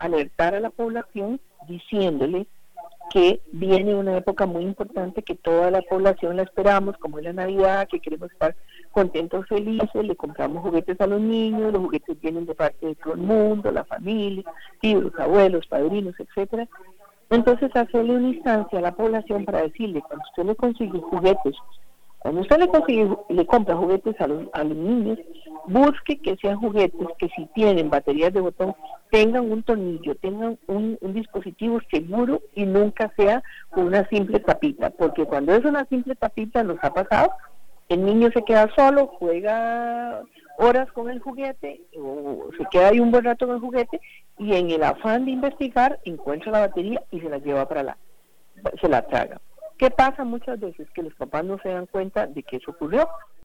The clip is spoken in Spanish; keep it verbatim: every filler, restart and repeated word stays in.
alertar a la población diciéndole que viene una época muy importante que toda la población la esperamos, como es la Navidad, que queremos estar contentos, felices, le compramos juguetes a los niños, los juguetes vienen de parte de todo el mundo, la familia, tíos, abuelos, padrinos, etcétera. Entonces hacerle una instancia a la población para decirle, cuando usted le consigue juguetes, cuando usted le consigue, le compra juguetes a los, a los niños, busque que sean juguetes que si tienen baterías de botón, tengan un tornillo, tengan un, un dispositivo seguro y nunca sea una simple tapita, porque cuando es una simple tapita nos ha pasado, el niño se queda solo, juega horas con el juguete o se queda ahí un buen rato con el juguete y en el afán de investigar encuentra la batería y se la lleva para la, se la traga. ¿Qué pasa muchas veces? Que los papás no se dan cuenta de que eso ocurrió.